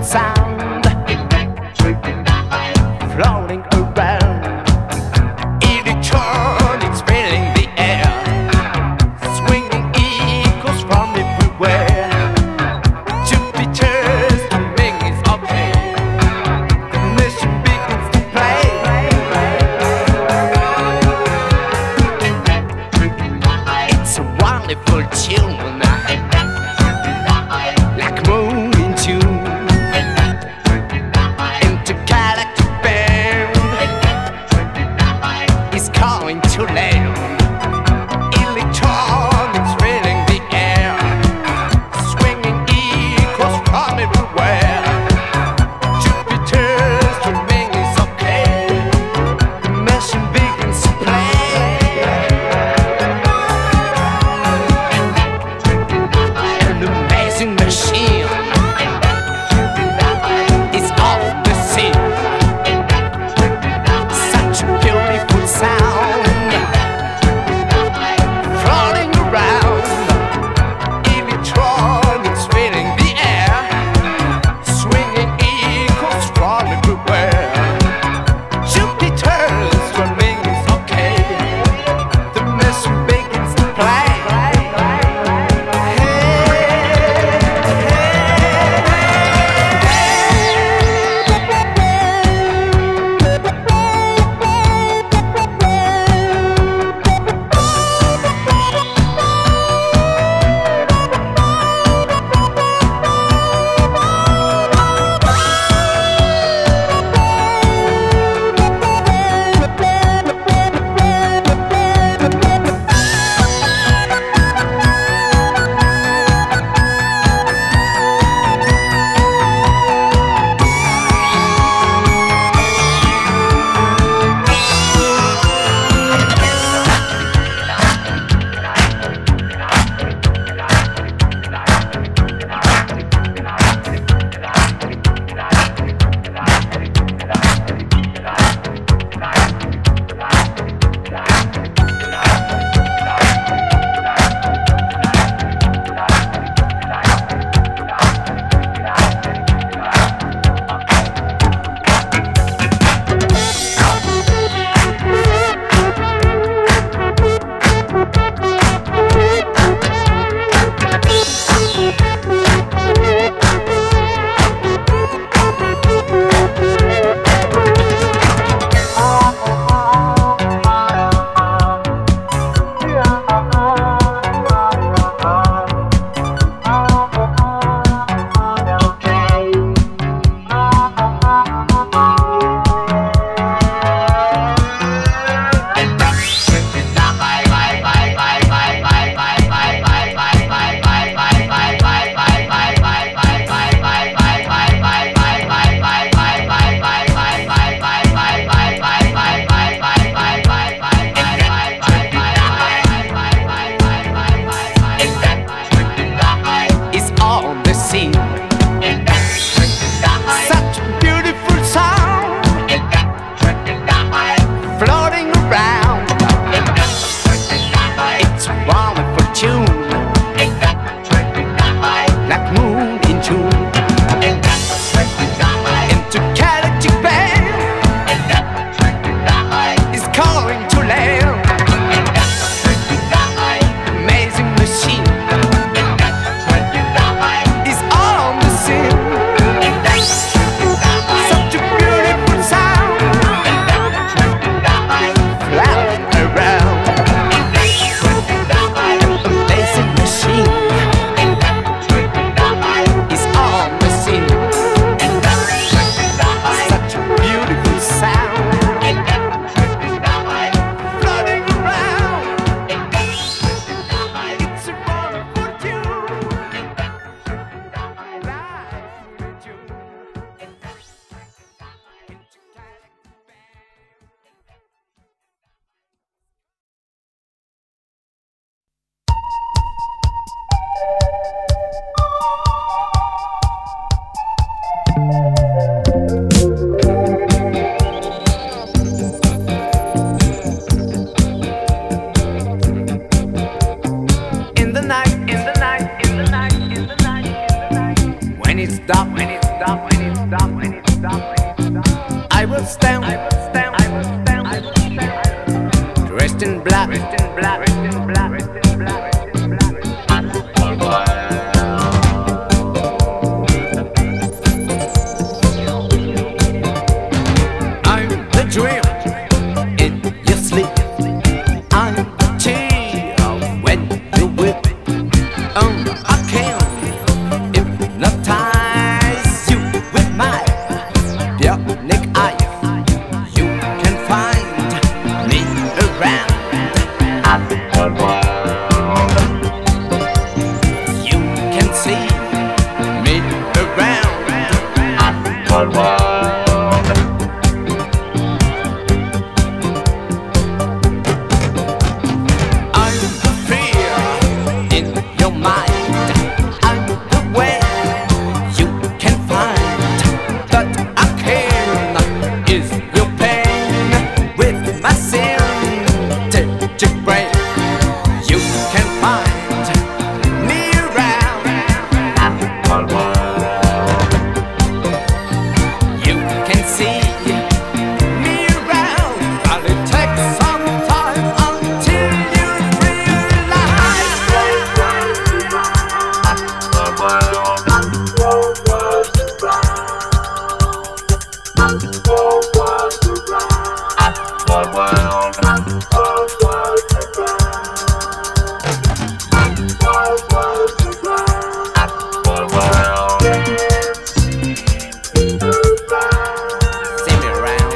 sound floating around. Electronics filling the air, swinging echoes from everywhere. Jupiter's doing is okay. The mission begins to play. It's a wonderful tune. Like moon in June, intergalactic band is calling to land. Electronics filling the air, swinging echoes from everywhere. Jupiter's dreaming is okay. The mission begins to play. An amazing machine is on the scene. Such a beautiful sound floating around. Electronics filling the air, swinging echoes from everywhere. Jupiter's drumming is okay. The mission begins to play. Is on the scene. Such a beautiful sound floating around. It's a wonderful tune, like moon in June. Intergalactic band is calling to land. Amazing machine is on the scene. Such a beautiful sound floating around. Amazing machine is on the scene. Such a beautiful sound floating around. It's a wonderful tune. In the night, when it's dark, I will stand, dressed in black, I'm the dream in your sleep. I'm the chill when you whip. I can hypnotize you with my bionic eye. You can find me around. You can see me around. I'm the fear in your mind. I'm the way you can find that I can is your pain with my synthetic brain. You can find me around. You can see me around, but it takes some time until you realize. See me around.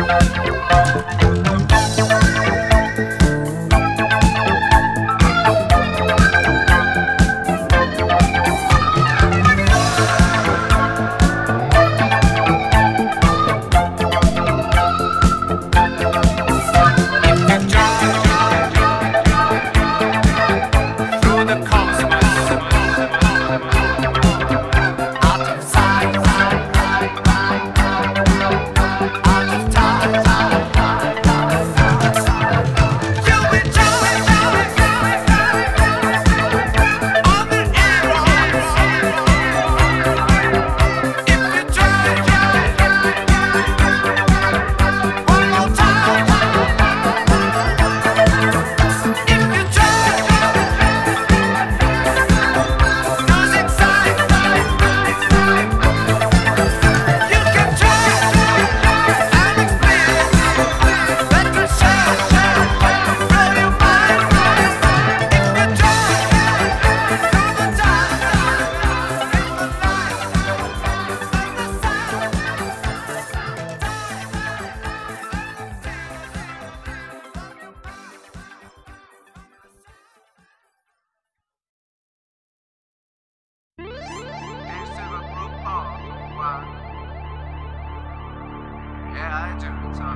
Yeah, I do. So,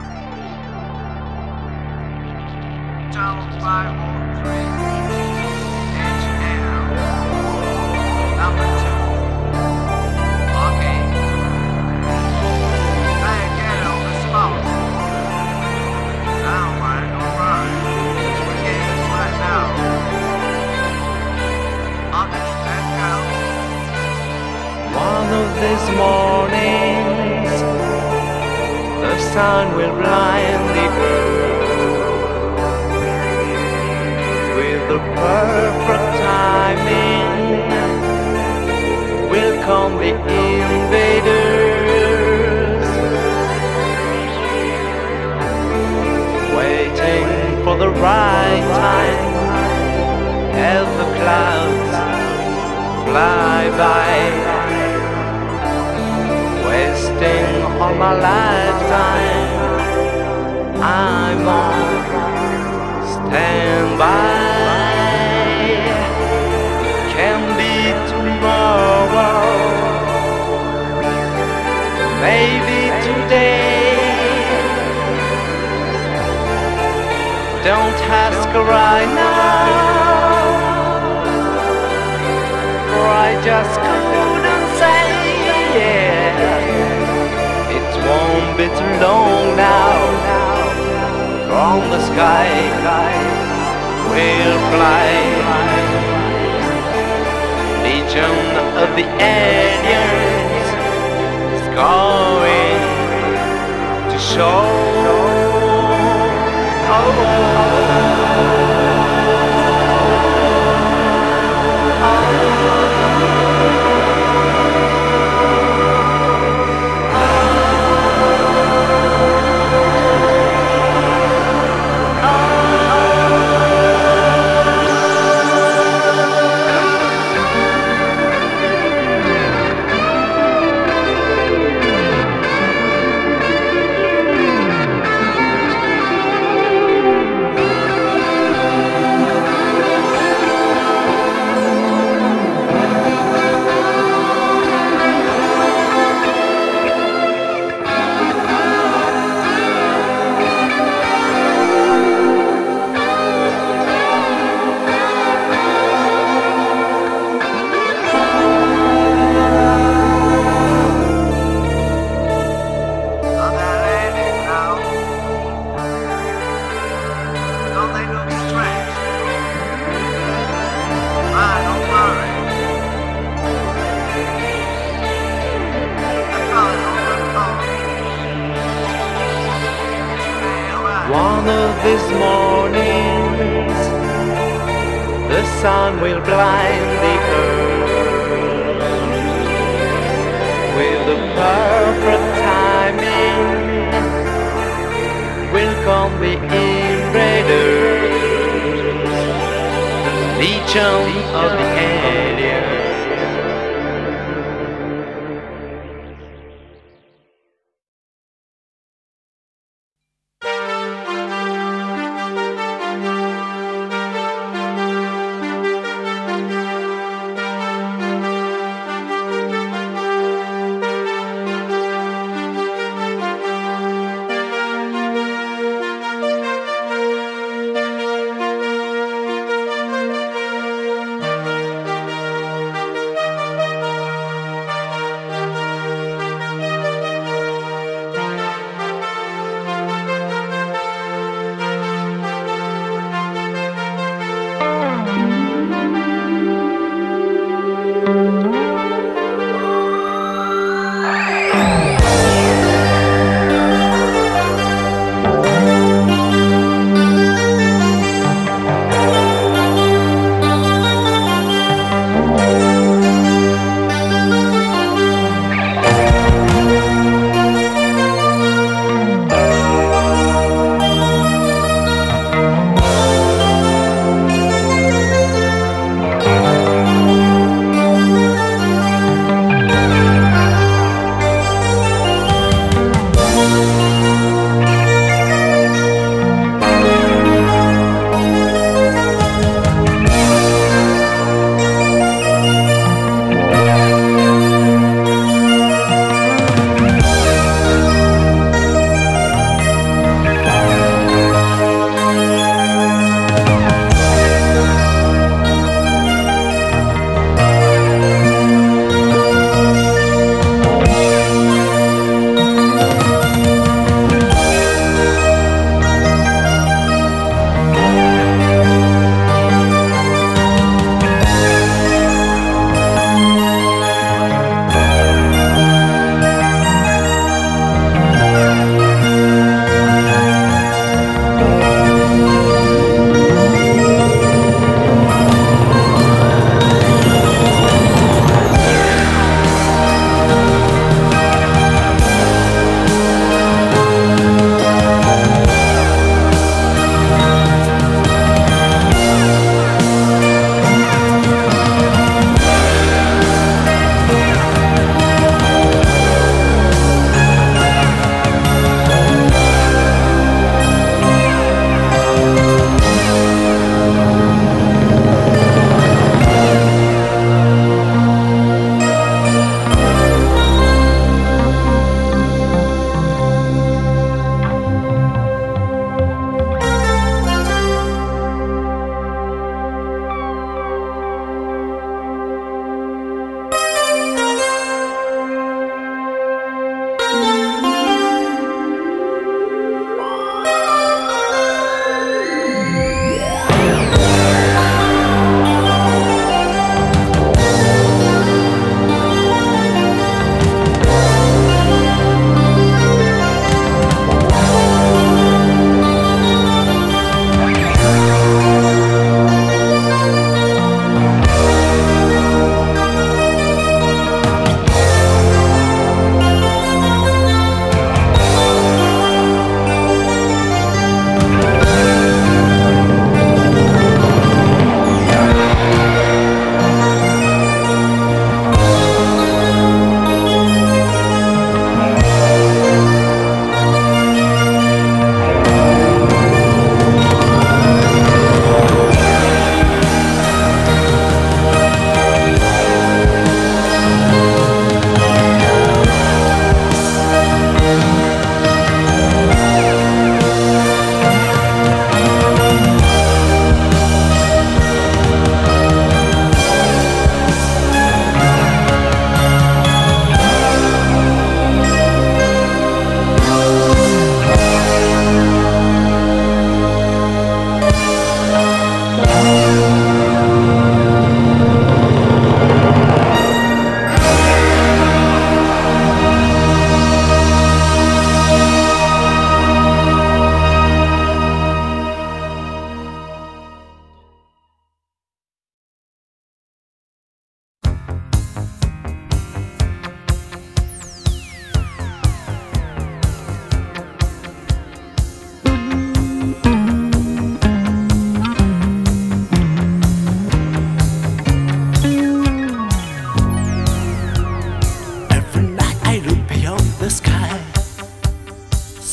channel 503 HL number 2. Okay. I get it on the spot. Alright. We're getting it right now. Okay, let's go. One of these mornings, the sun will blind the earth with the perfect timing. Will come the invaders, waiting for the right time as the clouds fly by. Wasting all my lifetime, I'm on standby. Can be tomorrow, maybe today. Don't ask right now, for I just couldn't say. It won't be too long now. From the sky we'll fly. Legion of the aliens is going to show. One of these mornings, the sun will blind the earth with the perfect timing. Will come the invaders, the legion of the aliens.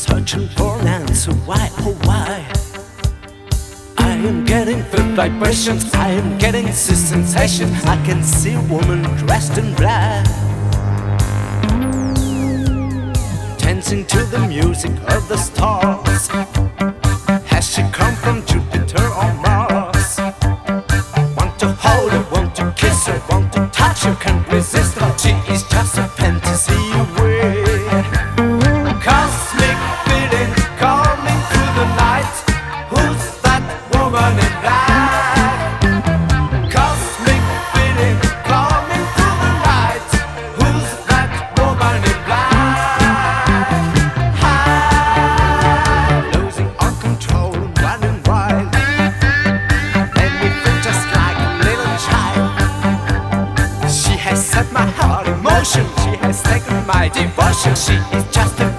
searching for an answer. Why, oh why? I am getting the vibrations, I am getting the sensation. I can see a woman dressed in black, dancing to the music of the stars. Has she come from Jupiter or Mars? Want to hold her, want to kiss her, want to touch her, can't resist her. She is just a fantasy away. Cosmic feeling coming through the night. Who's that woman in black? Cosmic feeling coming through the night. Who's that woman in black? High, losing all control, running wild. Made me feel just like a little child. She has set my heart in motion. She has taken my devotion. She is just a